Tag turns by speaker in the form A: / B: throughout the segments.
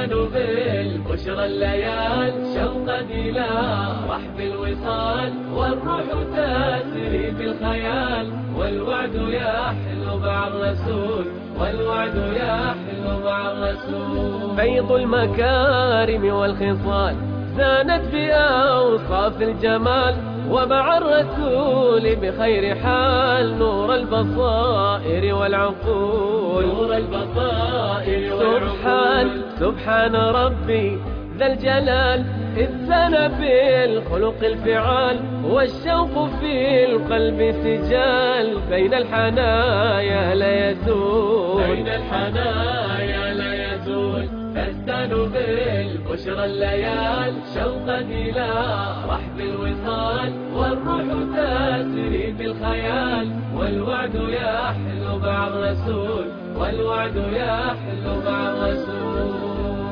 A: استانوا بالبشرى الليال شوقا إلى رحب الوصال، والروح تسري في الخيال، والوعد يحلو مع الرسول، والوعد يحلو مع الرسول. فيض المكارم والخصال زانت بأوصاف الجمال، ومع الرسول بخير حال نور البصائر والعقول، نور البصائر والعقول. سبحان ربي ذا الجلال، إذ سنى بالخلق الفعال، والشوق في القلب سجال، بين الحنايا لا يزول، بين الحنايا لا يزول. فاستانوا بالبشرى الليال شوقا إلى رحب الوصال، والروح تسري في الخيال، والوعد يحلو مع الرسول، والوعد يحلو مع الرسول.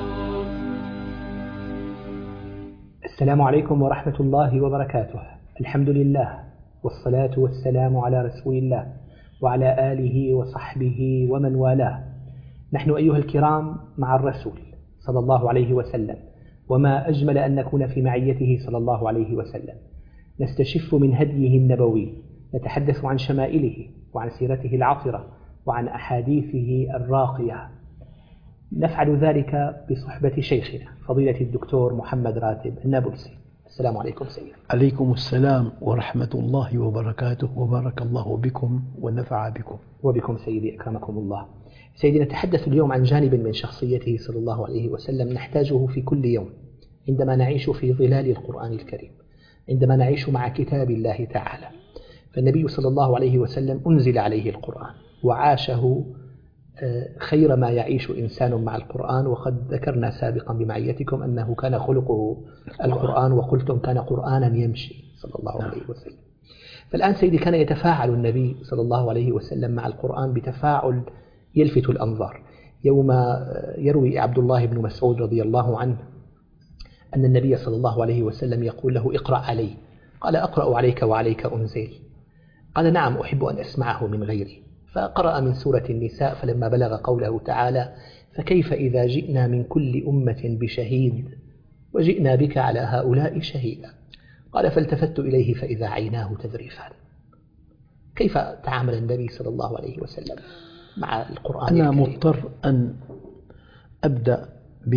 B: السلام عليكم ورحمة الله وبركاته. الحمد لله والصلاة والسلام على رسول الله وعلى آله وصحبه ومن والاه. نحن أيها الكرام مع الرسول صلى الله عليه وسلم، وما أجمل أن نكون في معيته صلى الله عليه وسلم، نستشف من هديه النبوي، نتحدث عن شمائله وعن سيرته العطرة وعن أحاديثه الراقية. نفعل ذلك بصحبة شيخنا فضيلة الدكتور محمد راتب النابلسي. السلام عليكم سيدي.
C: عليكم السلام ورحمة الله وبركاته، وبارك الله بكم ونفع بكم.
B: وبكم سيدي أكرمكم الله. سيدي، نتحدث اليوم عن جانب من شخصيته صلى الله عليه وسلم نحتاجه في كل يوم عندما نعيش في ظلال القرآن الكريم، عندما نعيش مع كتاب الله تعالى. فالنبي صلى الله عليه وسلم أنزل عليه القرآن وعاشه خير ما يعيش إنسان مع القرآن، وقد ذكرنا سابقا بمعيتكم أنه كان خلقه القرآن، وقلتم كان قرآنا يمشي صلى الله عليه وسلم. فالآن سيدي كان يتفاعل النبي صلى الله عليه وسلم مع القرآن بتفاعل يلفت الأنظار. يوم يروي عبد الله بن مسعود رضي الله عنه أن النبي صلى الله عليه وسلم يقول له اقرأ علي، قال أقرأ عليك وعليك أنزل، قال نعم أحب أن أسمعه من غيري، فقرأ من سورة النساء فلما بلغ قوله تعالى فكيف إذا جئنا من كل أمة بشهيد وجئنا بك على هؤلاء شهيدا، قال فالتفت إليه فإذا عيناه تذرفان. كيف تعامل النبي صلى الله عليه وسلم مع القرآن
C: أنا
B: الكريم؟
C: مضطر أن أبدأ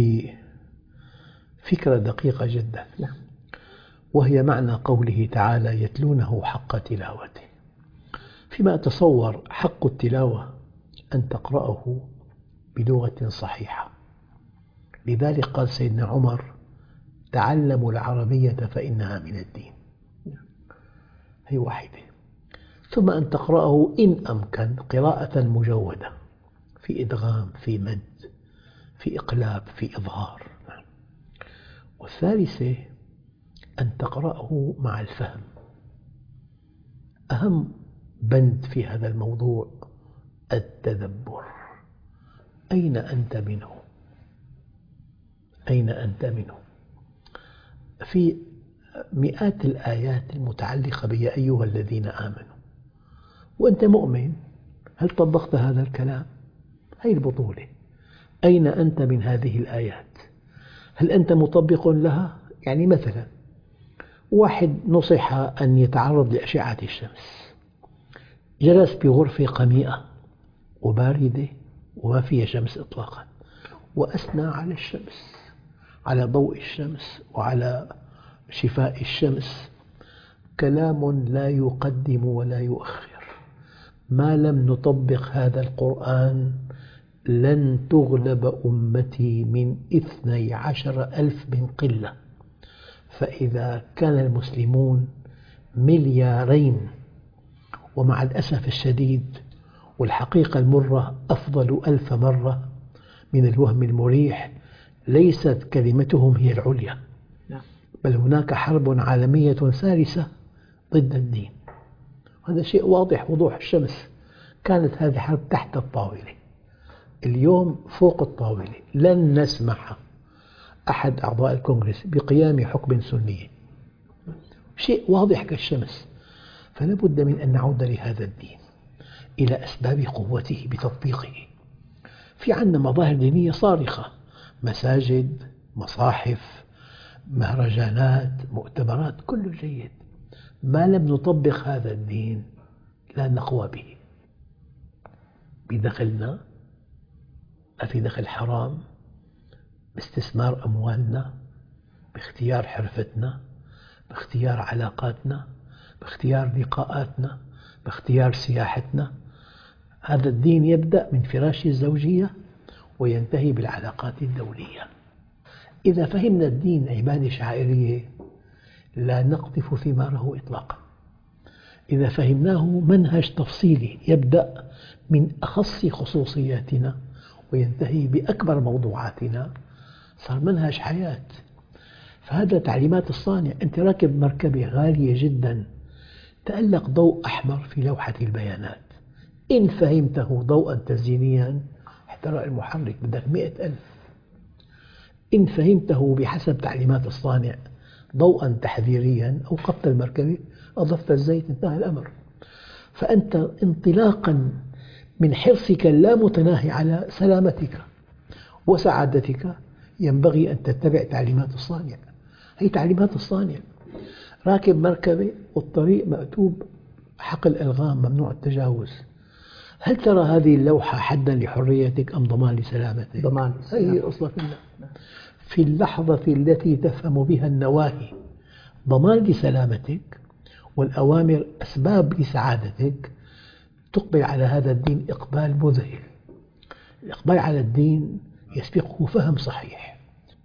C: بفكرة دقيقة جدا، وهي معنى قوله تعالى يتلونه حق تلاوته. فيما أتصور حق التلاوة أن تقرأه بلغة صحيحة، لذلك قال سيدنا عمر تعلموا العربية فإنها من الدين، هي واحدة. ثم أن تقرأه إن أمكن قراءة مجودة، في إدغام، في مد، في إقلاب، في إظهار. والثالثة أن تقرأه مع الفهم. أهم بند في هذا الموضوع التدبر. أين أنت منه؟ أين أنت منه؟ في مئات الآيات المتعلقة بيا أيها الذين آمنوا، وأنت مؤمن، هل طبقت هذا الكلام؟ هذه البطولة. أين أنت من هذه الآيات؟ هل أنت مطبق لها؟ يعني مثلا واحد نصح أن يتعرض لأشعة الشمس، جلس بغرفة قميئة وباردة وما فيها شمس إطلاقا، وأثنى على الشمس، على ضوء الشمس وعلى شفاء الشمس. كلام لا يقدم ولا يؤخر. ما لم نطبق هذا القرآن لن تغلب أمتي من 12,000 من قلة. فإذا كان المسلمون 2,000,000,000، ومع الأسف الشديد والحقيقة المرة أفضل 1000 مرة من الوهم المريح، ليست كلمتهم هي العليا، بل هناك حرب عالمية ثالثة ضد الدين. هذا شيء واضح وضوح الشمس. كانت هذه حرب تحت الطاولة، اليوم فوق الطاولة. لن نسمح أحد أعضاء الكونغرس بقيام حكم سني، شيء واضح كالشمس. فلا بد من أن نعود لهذا الدين إلى أسباب قوته بتطبيقه. في عندنا مظاهر دينية صارخة، مساجد، مصاحف، مهرجانات، مؤتمرات، كله جيد. ما لم نطبق هذا الدين لا نقوى به. بدخلنا، ما في دخل حرام، باستثمار أموالنا، باختيار حرفتنا، باختيار علاقاتنا، باختيار لقاءاتنا، باختيار سياحتنا. هذا الدين يبدأ من فراش الزوجية وينتهي بالعلاقات الدولية. إذا فهمنا الدين عبادة شعائرية لا نقطف ثماره إطلاقا. إذا فهمناه منهج تفصيلي يبدأ من أخص خصوصياتنا وينتهي بأكبر موضوعاتنا، صار منهج حياة. فهذا تعليمات الصانع. أنت راكب مركبة غالية جدا، تألق ضوء أحمر في لوحة البيانات، إن فهمته ضوءا تزيينيا احترق المحرك، بدك 100,000. إن فهمته بحسب تعليمات الصانع ضوءا تحذيريا أوقفت المركبة، أضفت الزيت، انتهى الأمر. فأنت انطلاقا من حرصك اللامتناهي على سلامتك وسعادتك ينبغي أن تتبع تعليمات الصانع. هي تعليمات الصانع. راكب مركبة والطريق مكتوب حقل ألغام، ممنوع التجاوز. هل ترى هذه اللوحة حدا لحريتك أم ضمان لسلامتك؟
B: ضمان.
C: هي أصلا في اللحظة التي تفهم بها النواهي ضمان لسلامتك والأوامر أسباب لسعادتك، تقبل على هذا الدين إقبال مذهل. الإقبال على الدين يسبقه فهم صحيح.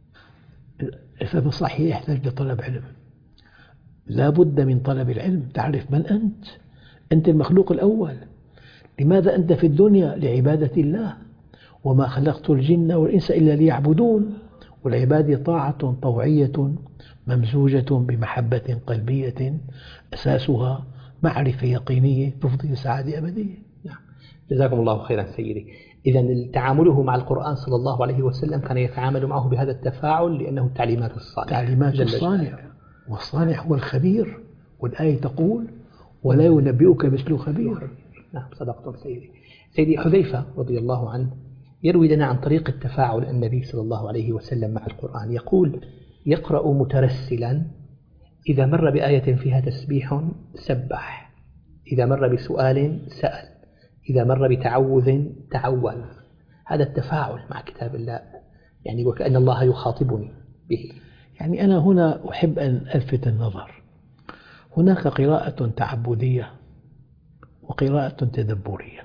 C: الفهم الصحيح يحتاج لطلب علم. لا بد من طلب العلم. تعرف من أنت؟ أنت المخلوق الأول. لماذا أنت في الدنيا؟ لعبادة الله. وما خلقت الجن والإنس إلا ليعبدون. والعبادة طاعة طوعية ممزوجة بمحبة قلبية أساسها معرفة يقينية تفضي لسعادة أبدية.
B: جزاكم الله خيرا سيدي. إذا تعامله مع القرآن صلى الله عليه وسلم كان يتعامل معه بهذا التفاعل لأنه تعليمات الصانع.
C: تعليمات الصانع، والصانع هو الخبير. والآية تقول: ولا ينبئك مثل خبير.
B: نعم صدقتم سيدي. سيدي حذيفة رضي الله عنه يروي لنا عن طريق التفاعل النبي صلى الله عليه وسلم مع القرآن. يقول: يقرأ مترسلا، إذا مر بآية فيها تسبيح سبح، إذا مر بسؤال سأل، إذا مر بتعوذ تعوذ. هذا التفاعل مع كتاب الله، يعني وكأن الله يخاطبني به.
C: يعني أنا هنا أحب أن ألفت النظر. هناك قراءة تعبدية وقراءة تدبرية.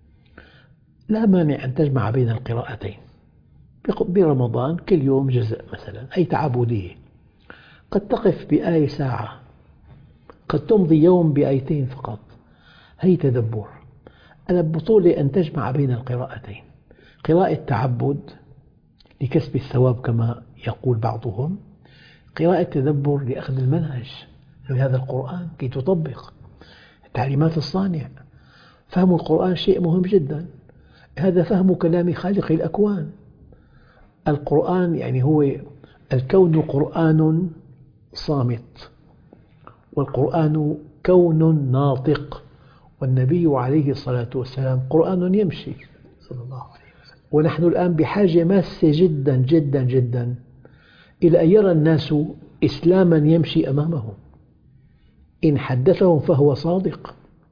C: لا مانع أن تجمع بين القراءتين. برمضان كل يوم جزء مثلا، أي تعبدية. قد تقف بآية ساعة، قد تمضي يوم بآيتين فقط، هي تدبر. أنا بطولي أن تجمع بين القراءتين، قراءة تعبد لكسب الثواب كما يقول بعضهم، قراءة تدبر لأخذ المنهج في هذا القرآن كي تطبق تعليمات الصانع. فهم القرآن شيء مهم جدا. هذا فهم كلام خالق الأكوان. القرآن يعني هو الكون قرآن صامت، والقرآن كون ناطق، والنبي عليه الصلاة والسلام قرآن يمشي صلى الله عليه وسلم. ونحن الآن بحاجة ماسة جدا جدا جدا إلى أن يرى الناس إسلاما يمشي أمامهم. إن حدثهم فهو صادق،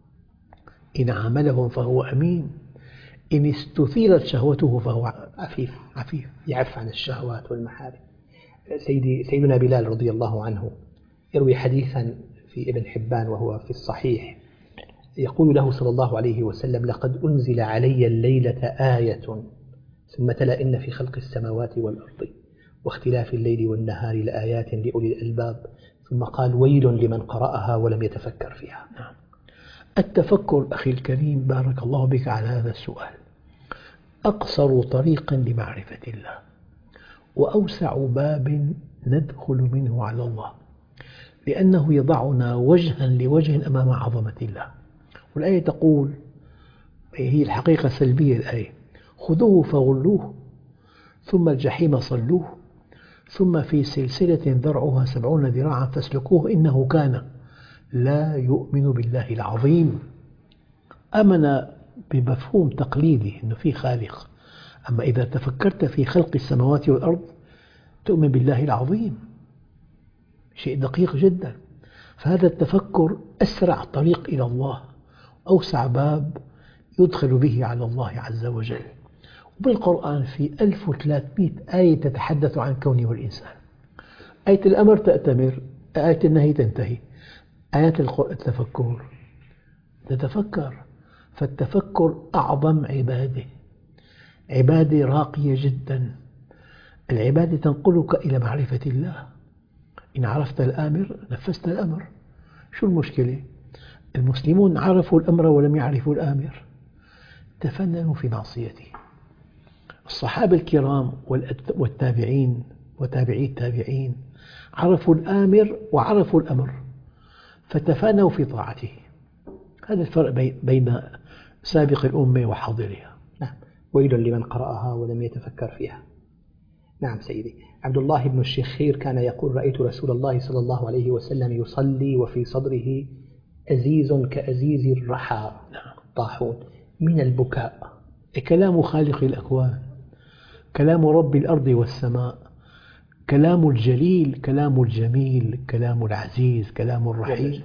C: إن عاملهم فهو أمين، إن استثيرت شهوته فهو عفيف
B: يعف عن الشهوات والمحارم. سيدنا بلال رضي الله عنه يروي حديثا في ابن حبان وهو في الصحيح، يقول له صلى الله عليه وسلم: لقد أنزل علي الليلة آية، ثم تلا: إن في خلق السماوات والأرض واختلاف الليل والنهار لآيات لأولي الألباب، ثم قال: ويل لمن قرأها ولم يتفكر فيها.
C: التفكر أخي الكريم، بارك الله بك على هذا السؤال، أقصر طريق لمعرفة الله وأوسع باب ندخل منه على الله، لأنه يضعنا وجها لوجه أمام عظمة الله. والآية تقول، هي الحقيقة سلبية الآية: خذوه فغلوه ثم الجحيم صلوه ثم في سلسلة ذرعها 70 ذراعا فاسلكوه إنه كان لا يؤمن بالله العظيم. آمن بمفهوم تقليدي أنه في خالق، أما إذا تفكرت في خلق السماوات والأرض تؤمن بالله العظيم، شيء دقيق جدا. فهذا التفكر أسرع طريق إلى الله، أوسع باب يدخل به على الله عز وجل. وبالقرآن في 1300 آية تتحدث عن الكون والإنسان. آية الأمر تأتمر، آية النهي تنتهي، آيات التفكر تتفكر. فالتفكر أعظم عبادة راقية جدا. العبادة تنقلك إلى معرفة الله. إن عرفت الآمر نفذت الأمر. شو المشكلة؟ المسلمون عرفوا الأمر ولم يعرفوا الآمر، تفننوا في معصيته. الصحابة الكرام والتابعين وتابعي التابعين عرفوا الآمر وعرفوا الأمر فتفانوا في طاعته. هذا الفرق بين سابق الأمة وحاضرها.
B: نعم. ويل لمن قرأها ولم يتفكر فيها. نعم سيدي. عبد الله بن الشخير كان يقول: رأيت رسول الله صلى الله عليه وسلم يصلي وفي صدره أزيز كأزيز الرحى طاحون من البكاء.
C: كلام خالق الأكوان، كلام رب الأرض والسماء، كلام الجليل، كلام الجميل، كلام العزيز، كلام الرحيم.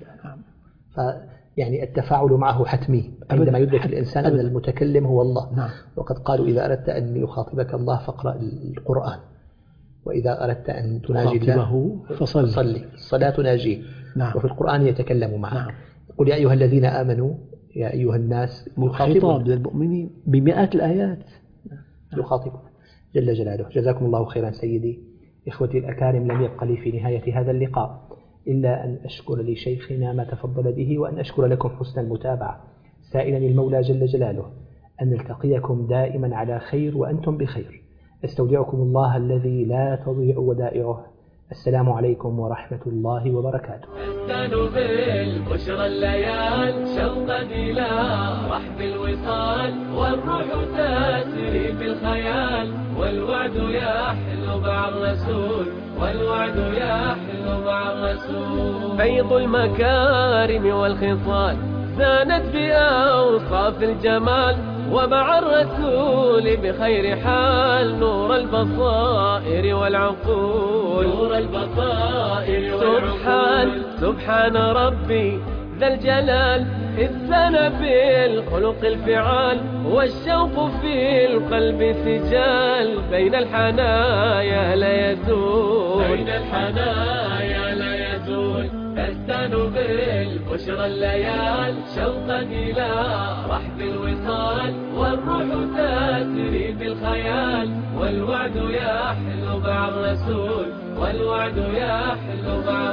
B: يعني التفاعل معه حتمي عندما يدرك الإنسان أن المتكلم هو الله.
C: نعم.
B: وقد قالوا: إذا أردت أن يخاطبك الله فاقرأ القرآن، وإذا أردت أن تناجي الله فصلي. الصلاة ناجيه.
C: نعم.
B: وفي القرآن يتكلم معه.
C: نعم.
B: يقول: يا أيها الذين آمنوا، يا أيها الناس،
C: خطاب للمؤمنين بمئات الآيات
B: يخاطب جل جلاله. جزاكم الله خيرا سيدي. إخوتي الأكارم، لم يبق لي في نهاية هذا اللقاء إلا أن أشكر لشيخنا ما تفضل به، وأن أشكر لكم حسن المتابعة، سائلا المولى جل جلاله أن نلتقيكم دائما على خير وأنتم بخير. أستودعكم الله الذي لا تضيع ودائعه. السلام عليكم ورحمة الله وبركاته.
A: استنوا بالبشرى الليال شوقا إلى رحب الوصال، والروح تسري في الخيال، والوعد يحل مع الرسول، والوعد يحل مع الرسول. فيض المكارم والخصال زانت بأوصاف الجمال، ومع الرسول بخير حال نور البصائر والعقول. نور البصائر والعقول. سبحان ربي ذا الجلال، إذ سنى بالخلق الفعال، والشوق في القلب سجال، بين الحنايا لا يزول. بين الحنايا لا يزول. استنوا بالبشرى الليال شوقا إلى رحب الوصال، والروح تسري بالخيال، والوعد يحل مع الرسول، والوعد يحل مع